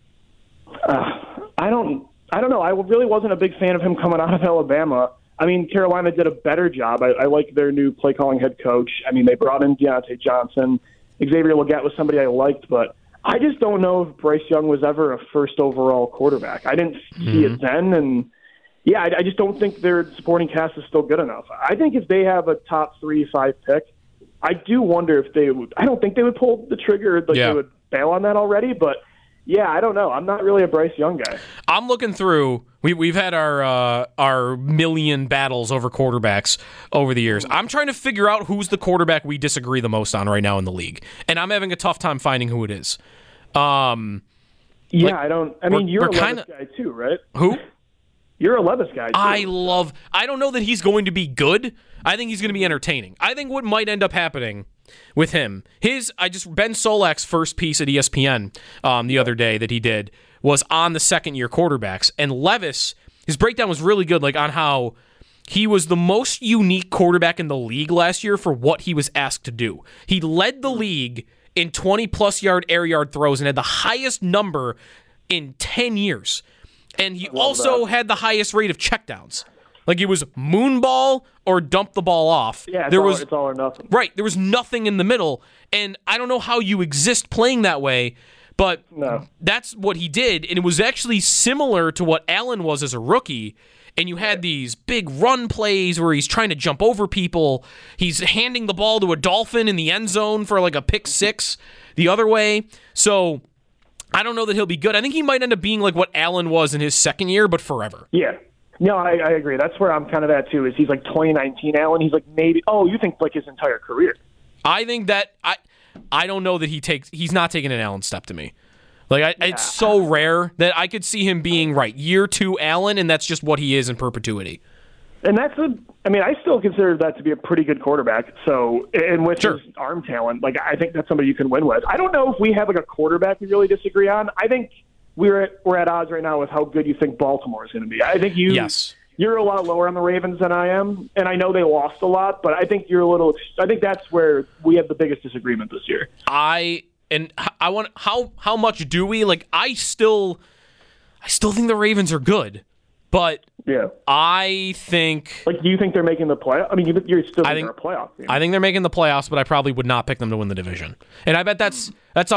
S11: I don't know. I really wasn't a big fan of him coming out of Alabama. I mean, Carolina did a better job. I like their new play-calling head coach. I mean, they brought in Deontay Johnson. Xavier Legette was somebody I liked, but I just don't know if Bryce Young was ever a first overall quarterback. I didn't see it then, and yeah, I just don't think their supporting cast is still good enough. I think if they have a top 3-5 pick, I do wonder if they would. I don't think they would pull the trigger. They would bail on that already. But yeah, I don't know. I'm not really a Bryce Young guy. I'm looking through. We've had our million battles over quarterbacks over the years. I'm trying to figure out who's the quarterback we disagree the most on right now in the league, and I'm having a tough time finding who it is. I don't. I mean, you're a Levis guy too, right? Who? You're a Levis guy, too. I don't know that he's going to be good. I think he's going to be entertaining. I think what might end up happening with him, Ben Solak's first piece at ESPN the other day that he did was on the second-year quarterbacks. And Levis, his breakdown was really good, on how he was the most unique quarterback in the league last year for what he was asked to do. He led the league in 20-plus yard air yard throws and had the highest number in 10 years.
S6: And he also had the highest rate of checkdowns. Like, it was moonball or dump the ball off.
S11: Yeah, it's all or nothing.
S6: Right. There was nothing in the middle. And I don't know how you exist playing that way, but that's what he did. And it was actually similar to what Allen was as a rookie. And you had these big run plays where he's trying to jump over people. He's handing the ball to a Dolphin in the end zone for like a pick six the other way. So I don't know that he'll be good. I think he might end up being like what Allen was in his second year, but forever.
S11: Yeah. No, I agree. That's where I'm kind of at, too, is he's like 2019 Allen. He's like maybe, you think like his entire career.
S6: I think that, I don't know that he's not taking an Allen step to me. Like, it's so rare that I could see him being, year 2 Allen, and that's just what he is in perpetuity.
S11: And I still consider that to be a pretty good quarterback. So, and with his arm talent, I think that's somebody you can win with. I don't know if we have a quarterback we really disagree on. I think we're at odds right now with how good you think Baltimore is going to be. I think you're a lot lower on the Ravens than I am, and I know they lost a lot, but I think I think that's where we have the biggest disagreement this year.
S6: I want how much do we I still think the Ravens are good, but I think
S11: do you think they're making the play? I mean, you're still a playoff team.
S6: I think they're making the playoffs, but I probably would not pick them to win the division. And I bet that's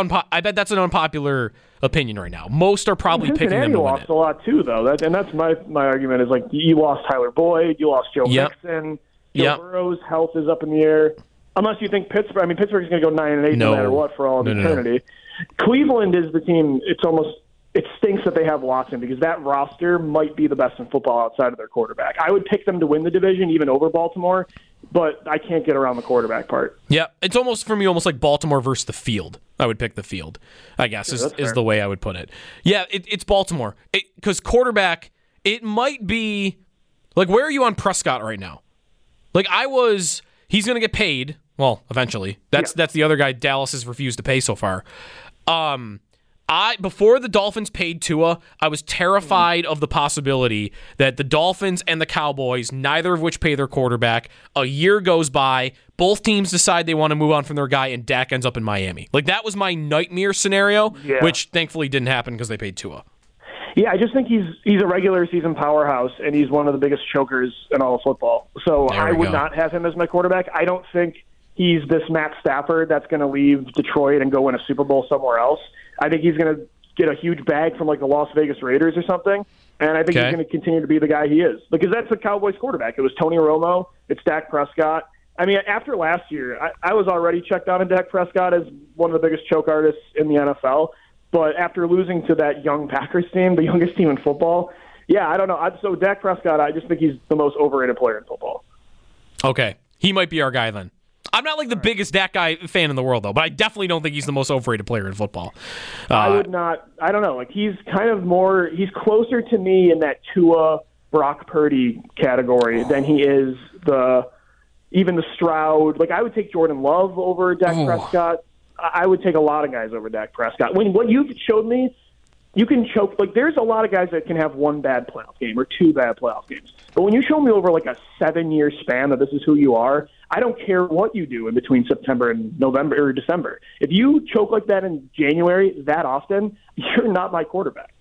S6: an unpopular opinion right now. Most are probably picking them to win
S11: lost a lot too, though. That's my argument is you lost Tyler Boyd, you lost Joe Mixon, Joe Burrow's health is up in the air. Unless you think Pittsburgh. I mean, Pittsburgh's going to go 9-8 no matter what for all of eternity. Cleveland is the team. It stinks that they have Watson because that roster might be the best in football outside of their quarterback. I would pick them to win the division even over Baltimore, but I can't get around the quarterback part.
S6: Yeah, it's almost for me like Baltimore versus the field. I would pick the field, I guess, is the way I would put it. Yeah, it's Baltimore. Because quarterback, it might be where are you on Prescott right now? He's going to get paid. Well, eventually. That's the other guy Dallas has refused to pay so far. Before the Dolphins paid Tua, I was terrified of the possibility that the Dolphins and the Cowboys, neither of which pay their quarterback, a year goes by, both teams decide they want to move on from their guy, and Dak ends up in Miami. That was my nightmare scenario, which thankfully didn't happen because they paid Tua.
S11: Yeah, I just think he's a regular season powerhouse, and he's one of the biggest chokers in all of football. So I would not have him as my quarterback. I don't think he's this Matt Stafford that's going to leave Detroit and go win a Super Bowl somewhere else. I think he's going to get a huge bag from the Las Vegas Raiders or something, and I think he's going to continue to be the guy he is because that's the Cowboys quarterback. It was Tony Romo. It's Dak Prescott. I mean, after last year, I was already checked out on Dak Prescott as one of the biggest choke artists in the NFL. But after losing to that young Packers team, the youngest team in football, I don't know. So Dak Prescott, I just think he's the most overrated player in football.
S6: Okay. He might be our guy then. I'm not the biggest Dak guy fan in the world, though, but I definitely don't think he's the most overrated player in football.
S11: I would not. I don't know. He's kind of more – he's closer to me in that Tua, Brock Purdy category than he is even the Stroud. I would take Jordan Love over Dak Prescott. I would take a lot of guys over Dak Prescott. What you've showed me, you can choke. There's a lot of guys that can have one bad playoff game or two bad playoff games. But when you show me over a 7-year span that this is who you are, I don't care what you do in between September and November or December. If you choke like that in January that often, you're not my quarterback.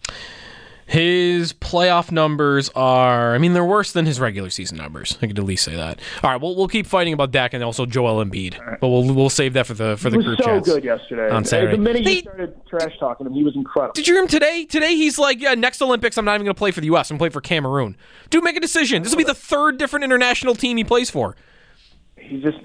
S6: His playoff numbers are, they're worse than his regular season numbers. I could at least say that. All right, we'll keep fighting about Dak and also Joel Embiid, but we'll save that for the group chats.
S11: He was so good yesterday.
S6: On Saturday.
S11: The minute you started trash talking him, he was incredible.
S6: Did you hear him today? Today he's next Olympics, I'm not even going to play for the U.S. I'm going to play for Cameroon. Dude, make a decision. This will be the third different international team he plays for.
S11: He's just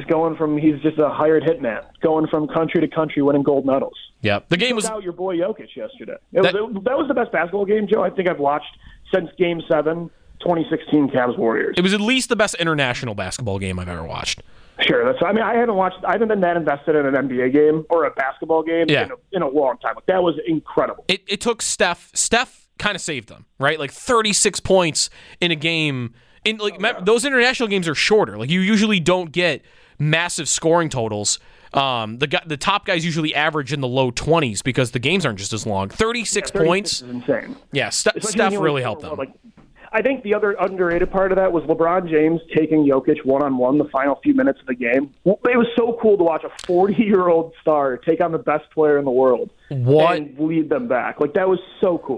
S11: a hired hitman, going from country to country, winning gold medals.
S6: Yeah, the game was
S11: out your boy Jokic yesterday. That was the best basketball game, Joe, I think I've watched since Game 7, 2016 Cavs Warriors.
S6: It was at least the best international basketball game I've ever watched.
S11: Sure, I haven't been that invested in an NBA game or a basketball game in a long time. That was incredible.
S6: It took Steph. Steph kind of saved them, right? 36 points in a game. Those international games are shorter. You usually don't get massive scoring totals. The top guys usually average in the low 20s because the games aren't just as long. 36 points
S11: is insane.
S6: Yeah, Steph really helped them.
S11: I think the other underrated part of that was LeBron James taking Jokic one-on-one the final few minutes of the game. It was so cool to watch a 40-year-old star take on the best player in the world and lead them back. That was so cool.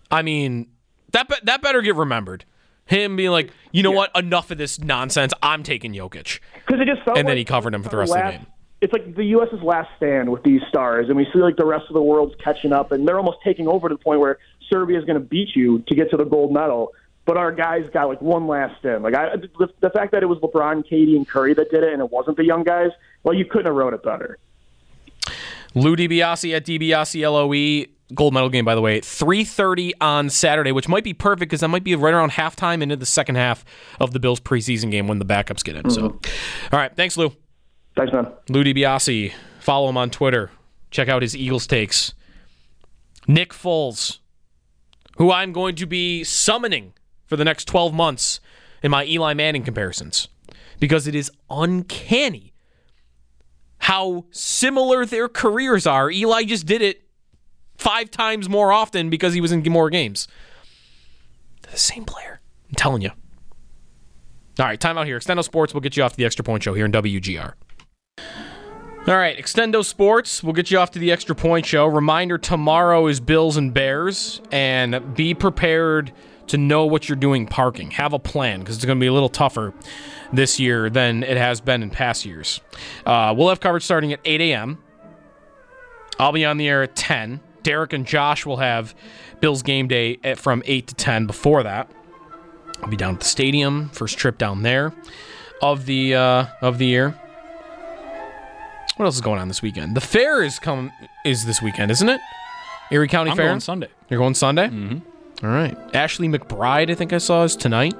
S6: I mean, that better get remembered. Him being like, you know what? Enough of this nonsense. I'm taking Jokic.
S11: Because it just felt
S6: and then
S11: like
S6: he covered him for the rest of the game.
S11: It's like the U.S.'s last stand with these stars, and we see like the rest of the world's catching up, and they're almost taking over to the point where Serbia is going to beat you to get to the gold medal. But our guys got like one last stand. Like the fact that it was LeBron, KD, and Curry that did it, and it wasn't the young guys. Well, you couldn't have wrote it better.
S6: Lou DiBiase at DiBiase LOE. Gold medal game, by the way, 3:30 on Saturday, which might be perfect because that might be right around halftime into the second half of the Bills preseason game when the backups get in. Mm-hmm. So, all right, thanks, Lou.
S11: Thanks, man.
S6: Lou DiBiase. Follow him on Twitter. Check out his Eagles takes. Nick Foles, who I'm going to be summoning for the next 12 months in my Eli Manning comparisons because it is uncanny how similar their careers are. Eli just did it 5 times more often because he was in more games. They're the same player. I'm telling you. All right, time out here. Extendo Sports will get you off to the Extra Point Show here in WGR. All right, Extendo Sports will get you off to the Extra Point Show. Reminder, tomorrow is Bills and Bears, and be prepared to know what you're doing parking. Have a plan, because it's going to be a little tougher this year than it has been in past years. We'll have coverage starting at 8 a.m. I'll be on the air at 10. Derek and Josh will have Bills game day from 8 to 10 before that. I'll be down at the stadium. First trip down there of the year. What else is going on this weekend? The fair is this weekend, isn't it? Erie County Fair?
S7: I'm going Sunday.
S6: You're going Sunday?
S7: Mm-hmm.
S6: All right. Ashley McBride, I think I saw, is tonight.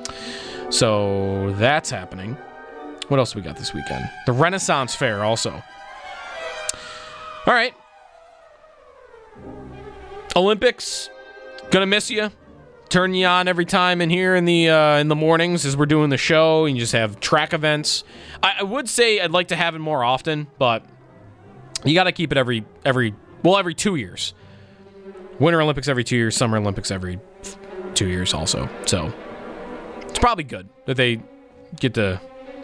S6: So that's happening. What else do we got this weekend? The Renaissance Fair also. All right. Olympics, gonna miss you. Turn you on every time in here in the mornings as we're doing the show, and you just have track events. I would say I'd like to have it more often, but you got to keep it every 2 years. Winter Olympics every 2 years, Summer Olympics every 2 years also. So it's probably good that they get to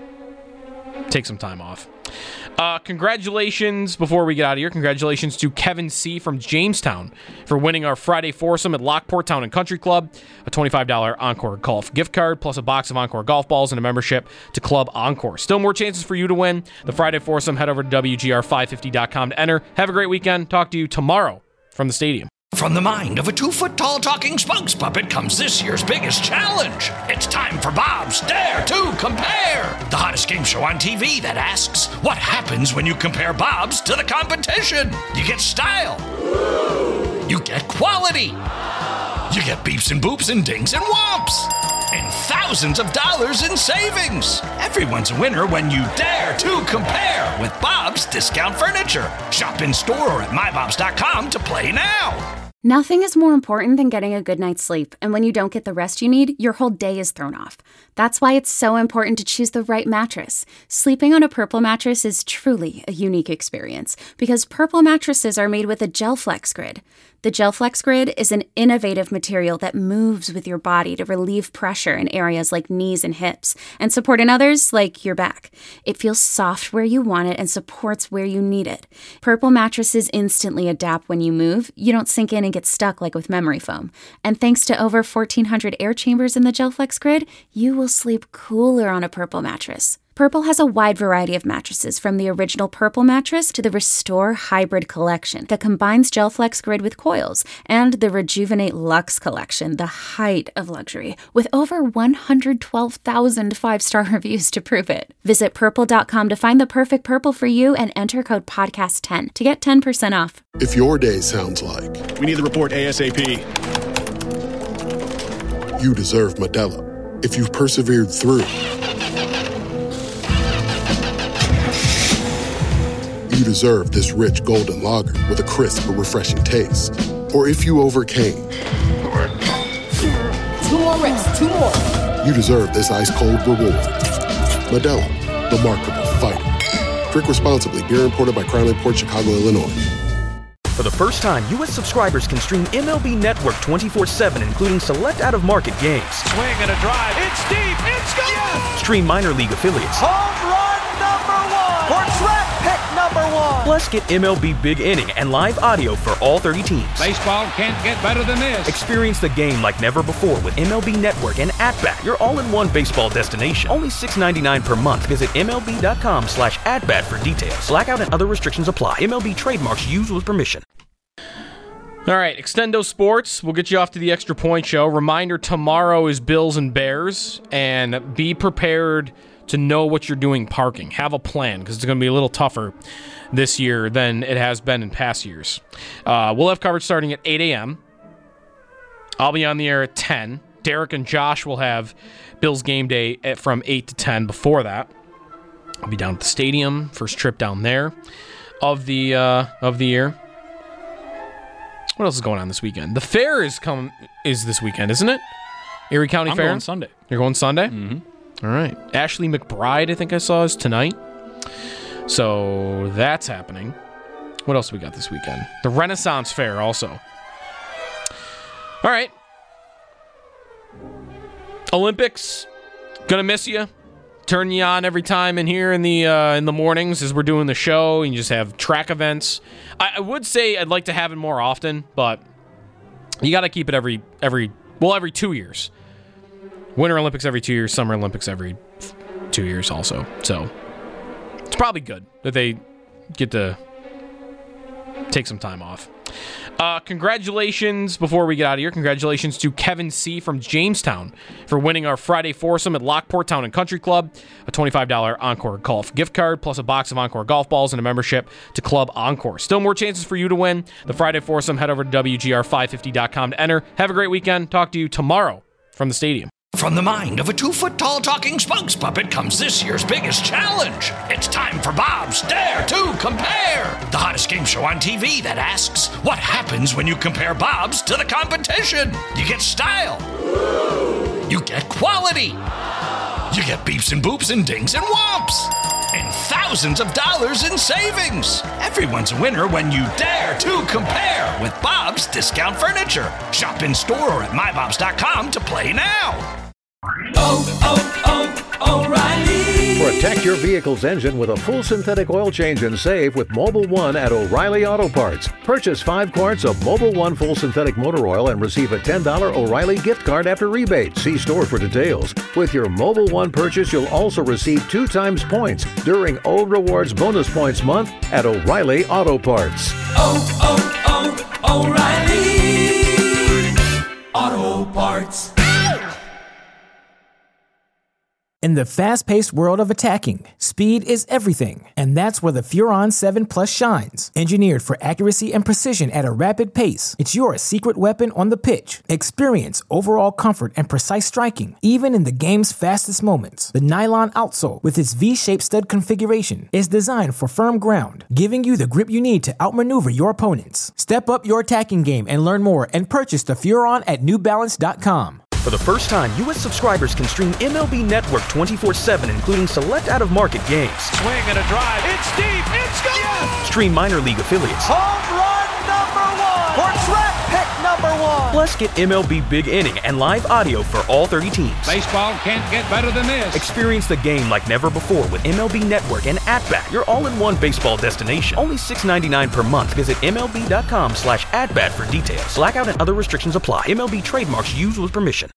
S6: take some time off. Congratulations, before we get out of here, congratulations to Kevin C. from Jamestown for winning our Friday foursome at Lockport Town and Country Club, a $25 Encore Golf gift card, plus a box of Encore golf balls and a membership to Club Encore. Still more chances for you to win the Friday foursome. Head over to WGR550.com to enter. Have a great weekend. Talk to you tomorrow from the stadium.
S1: From the mind of a 2-foot-tall talking spokes puppet comes this year's biggest challenge. It's time for Bob's Dare to Compare, the hottest game show on TV that asks, what happens when you compare Bob's to the competition? You get style. You get quality. You get beeps and boops and dings and whomps. And thousands of dollars in savings. Everyone's a winner when you dare to compare with Bob's Discount Furniture. Shop in store or at mybobs.com to play now.
S2: Nothing is more important than getting a good night's sleep, and when you don't get the rest you need, your whole day is thrown off. That's why it's so important to choose the right mattress. Sleeping on a Purple mattress is truly a unique experience, because Purple mattresses are made with a GelFlex Grid. The GelFlex Grid is an innovative material that moves with your body to relieve pressure in areas like knees and hips, and support in others like your back. It feels soft where you want it and supports where you need it. Purple mattresses instantly adapt when you move. You don't sink in and get stuck like with memory foam. And thanks to over 1,400 air chambers in the GelFlex Grid, you will sleep cooler on a Purple mattress. Purple has a wide variety of mattresses, from the original Purple mattress to the Restore Hybrid collection that combines GelFlex Grid with coils, and the Rejuvenate Luxe collection, the height of luxury, with over 112,000 5-star reviews to prove it. Visit purple.com to find the perfect Purple for you and enter code podcast10 to get 10% off.
S8: If your day sounds like,
S12: we need the report ASAP,
S8: you deserve Modelo. If you've persevered through, you deserve this rich golden lager with a crisp but refreshing taste. Or if you overcame.
S4: 2 more reps, 2 more.
S8: You deserve this ice-cold reward. Modelo, the mark of a fighter. Drink responsibly. Beer imported by Crown Imports, Chicago, Illinois.
S3: For the first time, U.S. subscribers can stream MLB Network 24/7, including select out-of-market games.
S9: Swing and a drive. It's deep. It's gone.
S3: Stream minor league affiliates.
S4: Home run number 1 for draft pick number one.
S3: Plus, get MLB Big Inning and live audio for all 30 teams.
S9: Baseball can't get better than this.
S3: Experience the game like never before with MLB Network and At-Bat, your all-in-one baseball destination. Only $6.99 per month. Visit MLB.com/AtBat for details. Blackout and other restrictions apply. MLB trademarks used with permission.
S6: All right, Extendo Sports. We'll get you off to the Extra Point Show. Reminder, tomorrow is Bills and Bears, and be prepared to know what you're doing parking. Have a plan, because it's going to be a little tougher this year than it has been in past years. We'll have coverage starting at 8 a.m. I'll be on the air at 10. Derek and Josh will have Bills game day from 8 to 10 before that. I'll be down at the stadium, first trip down there of the year. What else is going on this weekend? The fair is this weekend, isn't it? Erie County Fair?
S7: I'm going Sunday.
S6: You're going Sunday?
S7: Mm-hmm.
S6: All right. Ashley McBride, I think I saw, is tonight. So that's happening. What else we got this weekend? The Renaissance Fair also. All right. Olympics. Gonna miss you. Turn you on every time in here in the mornings as we're doing the show, and you just have track events. I would say I'd like to have it more often, but you got to keep it every 2 years. Winter Olympics every 2 years, Summer Olympics every 2 years also. So it's probably good that they get to take some time off. Congratulations, before we get out of here, congratulations to Kevin C. from Jamestown for winning our Friday foursome at Lockport Town and Country Club, a $25 Encore Golf gift card, plus a box of Encore golf balls and a membership to Club Encore. Still more chances for you to win the Friday foursome. Head over to WGR550.com to enter. Have a great weekend. Talk to you tomorrow from the stadium.
S1: From the mind of a 2-foot-tall talking spokes puppet comes this year's biggest challenge. It's time for Bob's Dare to Compare, the hottest game show on TV that asks, what happens when you compare Bob's to the competition? You get style. You get quality. You get beeps and boops and dings and whomps. And thousands of dollars in savings. Everyone's a winner when you dare to compare with Bob's Discount Furniture. Shop in store or at mybobs.com to play now.
S13: O'Reilly. Protect your vehicle's engine with a full synthetic oil change and save with Mobil 1 at O'Reilly Auto Parts. Purchase 5 quarts of Mobil 1 full synthetic motor oil and receive a $10 O'Reilly gift card after rebate. See store for details. With your Mobil 1 purchase, you'll also receive 2 times points during O Rewards Bonus Points Month at O'Reilly Auto Parts.
S14: O'Reilly Auto Parts. In the fast-paced world of attacking, speed is everything, and that's where the Furon 7 Plus shines. Engineered for accuracy and precision at a rapid pace, it's your secret weapon on the pitch. Experience overall comfort and precise striking, even in the game's fastest moments. The nylon outsole, with its V-shaped stud configuration, is designed for firm ground, giving you the grip you need to outmaneuver your opponents. Step up your attacking game and learn more and purchase the Furon at NewBalance.com.
S3: For the first time, U.S. subscribers can stream MLB Network 24/7, including select out-of-market games.
S9: Swing and a drive. It's deep. It's gone. Yes.
S3: Stream minor league affiliates.
S4: Home run #1 or draft pick #1.
S3: Plus, get MLB Big Inning and live audio for all 30 teams.
S9: Baseball can't get better than this.
S3: Experience the game like never before with MLB Network and At-Bat, your all-in-one baseball destination. Only $6.99 per month. Visit MLB.com/AtBat for details. Blackout and other restrictions apply. MLB trademarks used with permission.